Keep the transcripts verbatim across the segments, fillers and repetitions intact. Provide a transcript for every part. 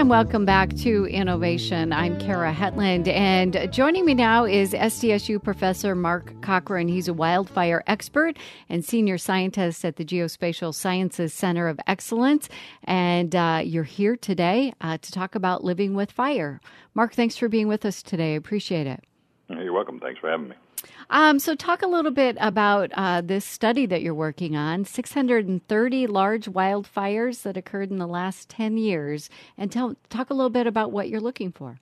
And welcome back to Innovation. I'm Kara Hetland, and joining me now is S D S U Professor Mark Cochran. He's a wildfire expert and senior scientist at the Geospatial Sciences Center of Excellence. And uh, you're here today uh, to talk about living with fire. Mark, thanks for being with us today. I appreciate it. You're welcome. Thanks for having me. Um, so talk a little bit about uh, this study that you're working on, six hundred thirty large wildfires that occurred in the last ten years, and tell, talk a little bit about what you're looking for.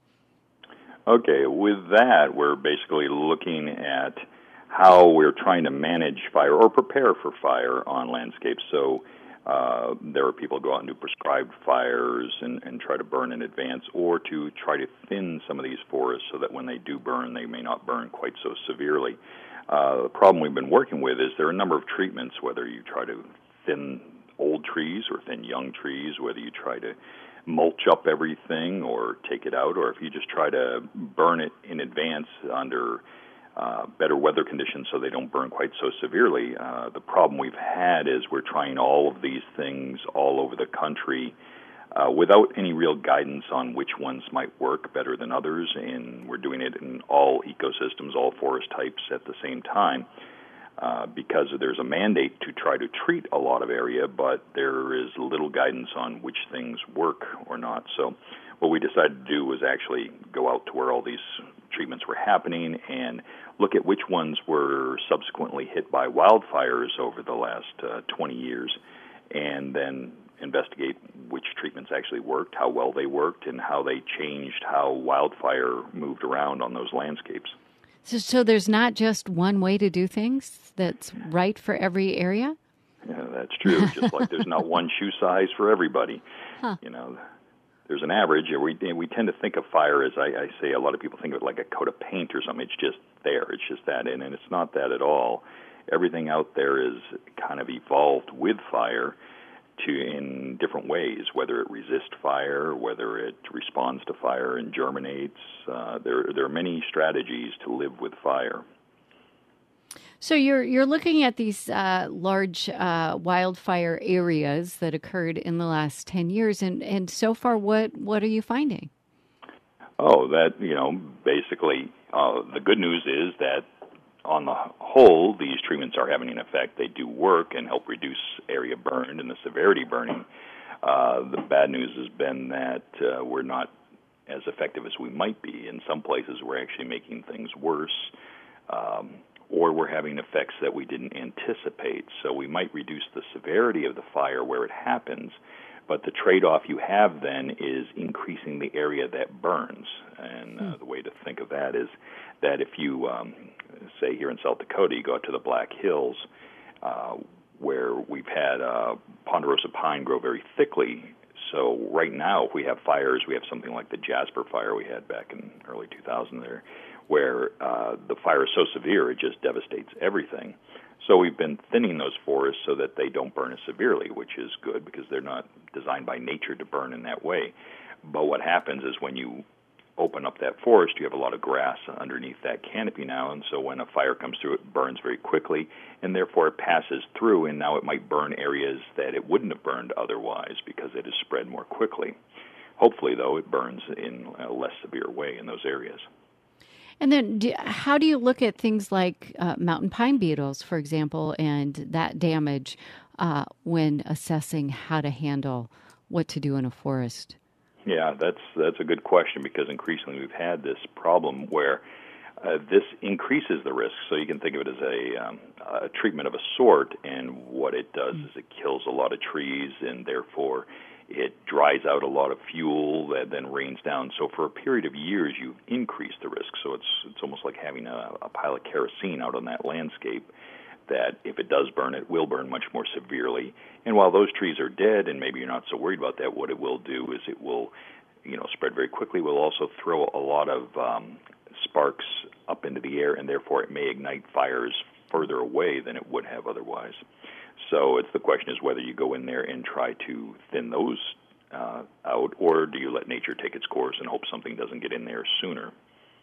Okay, with that, we're basically looking at how we're trying to manage fire or prepare for fire on landscapes. So uh, there are people who go out and do prescribed fires and, and try to burn in advance, or to try to thin some of these forests so that when they do burn, they may not burn quite so severely. Uh, the problem we've been working with is there are a number of treatments, whether you try to thin old trees or thin young trees, whether you try to mulch up everything or take it out, or if you just try to burn it in advance under Uh, better weather conditions so they don't burn quite so severely. Uh, the problem we've had is we're trying all of these things all over the country uh, without any real guidance on which ones might work better than others, and we're doing it in all ecosystems, all forest types at the same time uh, because there's a mandate to try to treat a lot of area, but there is little guidance on which things work or not. So what we decided to do was actually go out to where all these treatments were happening and look at which ones were subsequently hit by wildfires over the last uh, twenty years, and then investigate which treatments actually worked, how well they worked, and how they changed how wildfire moved around on those landscapes. So, so there's not just one way to do things that's right for every area? Yeah, that's true. Just like there's not one shoe size for everybody. Huh. You know, there's an average. We we tend to think of fire as, I, I say, a lot of people think of it like a coat of paint or something. It's just there. It's just that, and, and it's not that at all. Everything out there is kind of evolved with fire to in different ways, whether it resists fire, whether it responds to fire and germinates. Uh, there, there are many strategies to live with fire. So you're you're looking at these uh, large uh, wildfire areas that occurred in the last ten years, and, and so far, what, what are you finding? Oh, that, you know, basically, uh, the good news is that on the whole, these treatments are having an effect. They do work and help reduce area burned and the severity burning. Uh, the bad news has been that uh, we're not as effective as we might be. In some places, we're actually making things worse. Um, or we're having effects that we didn't anticipate. So we might reduce the severity of the fire where it happens, but the trade-off you have then is increasing the area that burns. And uh, the way to think of that is that if you, um, say here in South Dakota, you go out to the Black Hills, uh, where we've had uh, ponderosa pine grow very thickly. So right now, if we have fires, we have something like the Jasper fire we had back in early two thousand there, where uh, the fire is so severe it just devastates everything. So we've been thinning those forests so that they don't burn as severely, which is good because they're not designed by nature to burn in that way. But what happens is when you open up that forest, you have a lot of grass underneath that canopy now, and so when a fire comes through, it burns very quickly, and therefore it passes through, and now it might burn areas that it wouldn't have burned otherwise because it is spread more quickly. Hopefully, though, it burns in a less severe way in those areas. And then do, how do you look at things like uh, mountain pine beetles, for example, and that damage uh, when assessing how to handle what to do in a forest? Yeah, that's that's a good question because increasingly we've had this problem where uh, this increases the risk. So you can think of it as a, um, a treatment of a sort, and what it does mm-hmm. is it kills a lot of trees, and therefore it dries out a lot of fuel that then rains down. So for a period of years, you increase the risk. So it's it's almost like having a, a pile of kerosene out on that landscape that if it does burn, it will burn much more severely. And while those trees are dead, and maybe you're not so worried about that, what it will do is it will, you know, spread very quickly. It will also throw a lot of um, sparks up into the air, and therefore it may ignite fires further away than it would have otherwise. So it's the question is whether you go in there and try to thin those uh, out, or do you let nature take its course and hope something doesn't get in there sooner?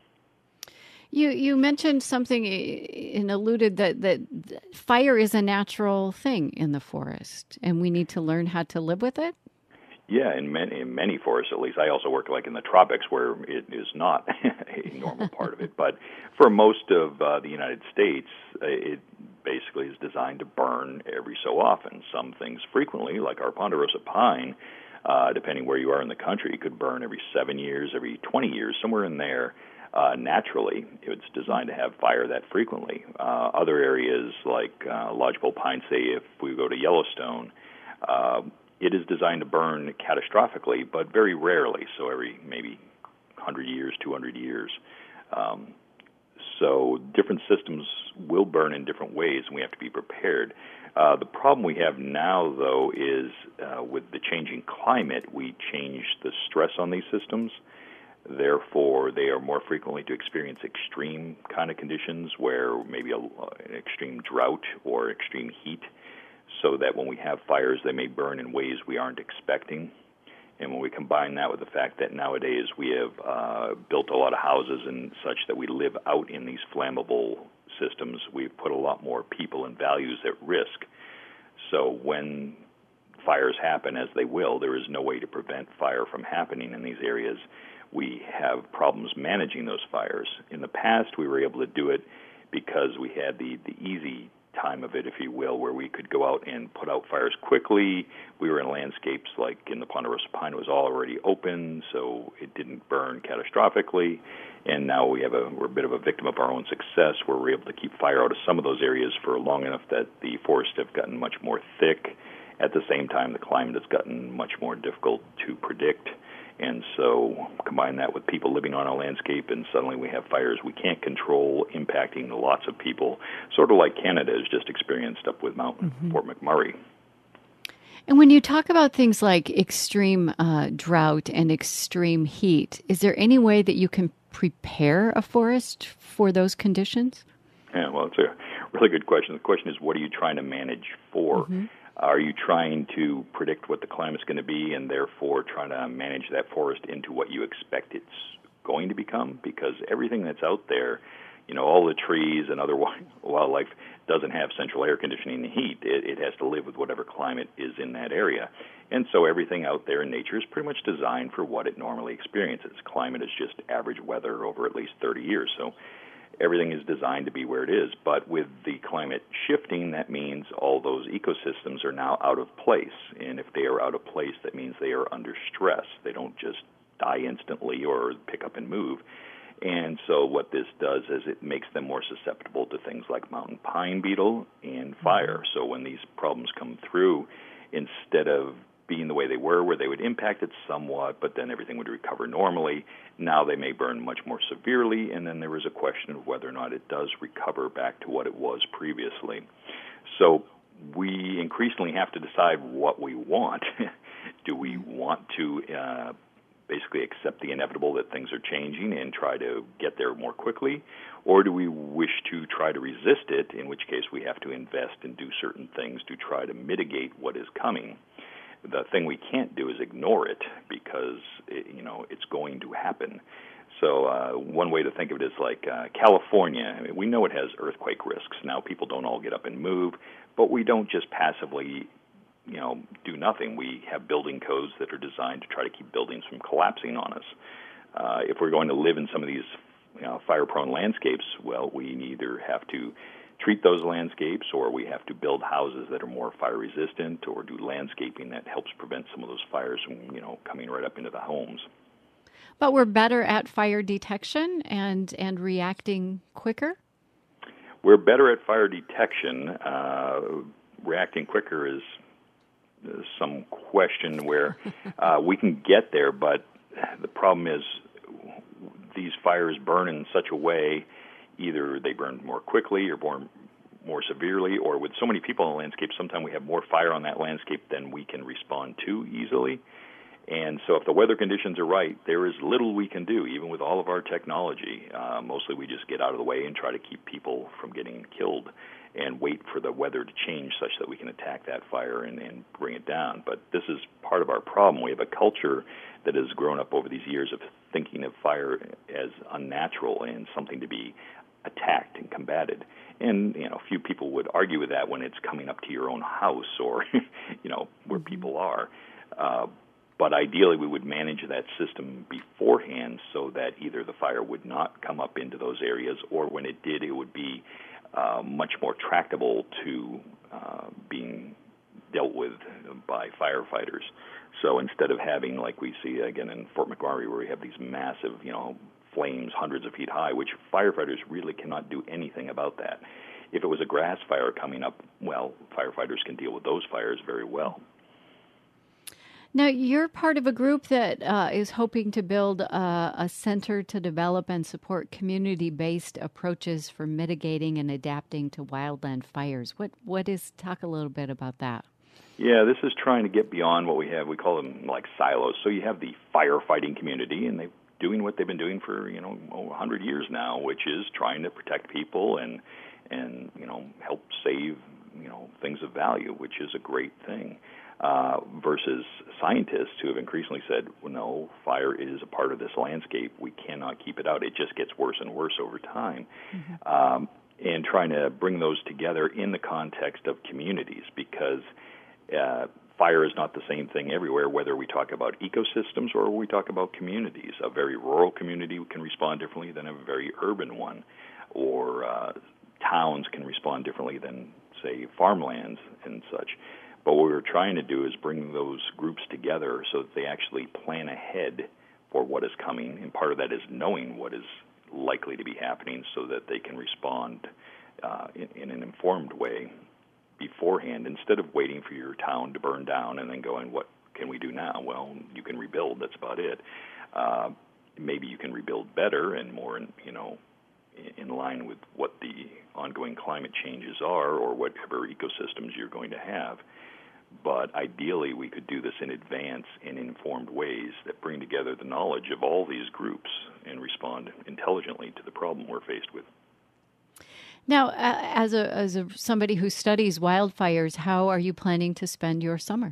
You you mentioned something and alluded that, that fire is a natural thing in the forest, and we need to learn how to live with it? Yeah, in many, in many forests at least. I also work like in the tropics where it is not a normal part of it. But for most of uh, the United States, uh, it basically is designed to burn every so often. Some things frequently, like our ponderosa pine, uh, depending where you are in the country, it could burn every seven years, every twenty years, somewhere in there. Uh, naturally, it's designed to have fire that frequently. Uh, other areas like uh, lodgepole pine, say if we go to Yellowstone, uh, it is designed to burn catastrophically, but very rarely, so every maybe one hundred years, two hundred years. Um, so different systems will burn in different ways, and we have to be prepared. Uh, the problem we have now, though, is uh, with the changing climate, we change the stress on these systems. Therefore, they are more frequently to experience extreme kind of conditions where maybe a, an extreme drought or extreme heat, so that when we have fires, they may burn in ways we aren't expecting. And when we combine that with the fact that nowadays we have uh, built a lot of houses and such that we live out in these flammable systems, we've put a lot more people and values at risk. So when fires happen, as they will, there is no way to prevent fire from happening in these areas. We have problems managing those fires. In the past, we were able to do it because we had the, the easy time of it, if you will, where we could go out and put out fires quickly. We were in landscapes like in the ponderosa pine was already open, so it didn't burn catastrophically. And now we have a we're a bit of a victim of our own success, where we're able to keep fire out of some of those areas for long enough that the forests have gotten much more thick. At the same time, the climate has gotten much more difficult to predict. And so combine that with people living on a landscape, and suddenly we have fires we can't control impacting lots of people, sort of like Canada has just experienced up with Mount mm-hmm. Fort McMurray. And when you talk about things like extreme uh, drought and extreme heat, is there any way that you can prepare a forest for those conditions? Yeah, well, it's a really good question. The question is, what are you trying to manage for? Mm-hmm. Are you trying to predict what the climate's going to be and therefore trying to manage that forest into what you expect it's going to become? Because everything that's out there, you know, all the trees and other wildlife doesn't have central air conditioning and heat. It, it has to live with whatever climate is in that area. And so everything out there in nature is pretty much designed for what it normally experiences. Climate is just average weather over at least thirty years. So everything is designed to be where it is. But with the climate shifting, that means all those ecosystems are now out of place. And if they are out of place, that means they are under stress. They don't just die instantly or pick up and move. And so what this does is it makes them more susceptible to things like mountain pine beetle and fire. So when these problems come through, instead of being the way they were, where they would impact it somewhat, but then everything would recover normally, now they may burn much more severely, and then there is a question of whether or not it does recover back to what it was previously. So we increasingly have to decide what we want. Do we want to uh, basically accept the inevitable that things are changing and try to get there more quickly, or do we wish to try to resist it, in which case we have to invest and do certain things to try to mitigate what is coming? The thing we can't do is ignore it, because it, you know it's going to happen. So uh, one way to think of it is like uh, California. I mean, we know it has earthquake risks. Now people don't all get up and move, but we don't just passively, you know, do nothing. We have building codes that are designed to try to keep buildings from collapsing on us. Uh, if we're going to live in some of these, you know, fire-prone landscapes, well, we either have to treat those landscapes, or we have to build houses that are more fire resistant, or do landscaping that helps prevent some of those fires from, you know, coming right up into the homes. But we're better at fire detection and, and reacting quicker? We're better at fire detection. Uh, reacting quicker is, is some question where uh, we can get there, but the problem is these fires burn in such a way. Either they burn more quickly or burn more severely, or with so many people in the landscape, sometimes we have more fire on that landscape than we can respond to easily. And so if the weather conditions are right, there is little we can do, even with all of our technology. Uh, mostly we just get out of the way and try to keep people from getting killed and wait for the weather to change such that we can attack that fire and, and bring it down. But this is part of our problem. We have a culture that has grown up over these years of thinking of fire as unnatural and something to be attacked and combated. And, you know, few people would argue with that when it's coming up to your own house or, you know, where people are. Uh, but ideally, we would manage that system beforehand so that either the fire would not come up into those areas, or when it did, it would be uh, much more tractable to uh, being dealt with by firefighters. So instead of having, like we see again in Fort McMurray, where we have these massive, you know, flames hundreds of feet high, which firefighters really cannot do anything about that. If it was a grass fire coming up, well, firefighters can deal with those fires very well. Now, you're part of a group that uh, is hoping to build a, a center to develop and support community-based approaches for mitigating and adapting to wildland fires. What what is? Talk a little bit about that. Yeah, this is trying to get beyond what we have. We call them like silos. So you have the firefighting community, and they're doing what they've been doing for you know one hundred years now, which is trying to protect people and and you know help save you know things of value, which is a great thing. Uh, versus scientists who have increasingly said, well, no, fire is a part of this landscape. We cannot keep it out. It just gets worse and worse over time. Mm-hmm. Um, and trying to bring those together in the context of communities, because uh, fire is not the same thing everywhere, whether we talk about ecosystems or we talk about communities. A very rural community can respond differently than a very urban one, or uh, towns can respond differently than, say, farmlands and such. But what we're trying to do is bring those groups together so that they actually plan ahead for what is coming, and part of that is knowing what is likely to be happening so that they can respond uh, in, in an informed way beforehand, instead of waiting for your town to burn down and then going, what can we do now? Well, you can rebuild, that's about it. Uh, maybe you can rebuild better and more, in, you know, in line with what the ongoing climate changes are or whatever ecosystems you're going to have. But ideally, we could do this in advance in informed ways that bring together the knowledge of all these groups and respond intelligently to the problem we're faced with. Now, uh, as a as a somebody who studies wildfires, how are you planning to spend your summer?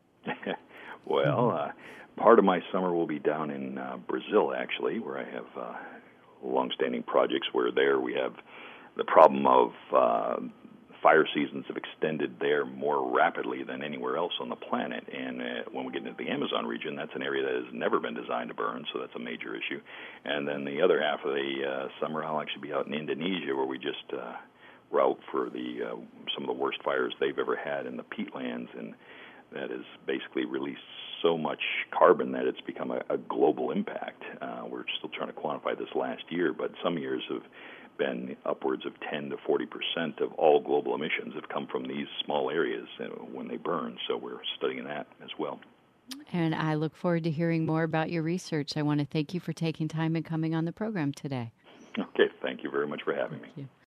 Well, uh, part of my summer will be down in uh, Brazil, actually, where I have uh, longstanding projects where there we have the problem of uh, fire seasons have extended there more rapidly than anywhere else on the planet. And uh, when we get into the Amazon region, that's an area that has never been designed to burn, so that's a major issue. And then the other half of the uh, summer, I'll actually be out in Indonesia, where we just uh, route for the uh, some of the worst fires they've ever had in the peatlands, and that has basically released so much carbon that it's become a, a global impact. Uh, we're still trying to quantify this last year, but some years have been upwards of ten to forty percent of all global emissions have come from these small areas when they burn. So we're studying that as well. And I look forward to hearing more about your research. I want to thank you for taking time and coming on the program today. Okay, thank you very much for having thank me. You.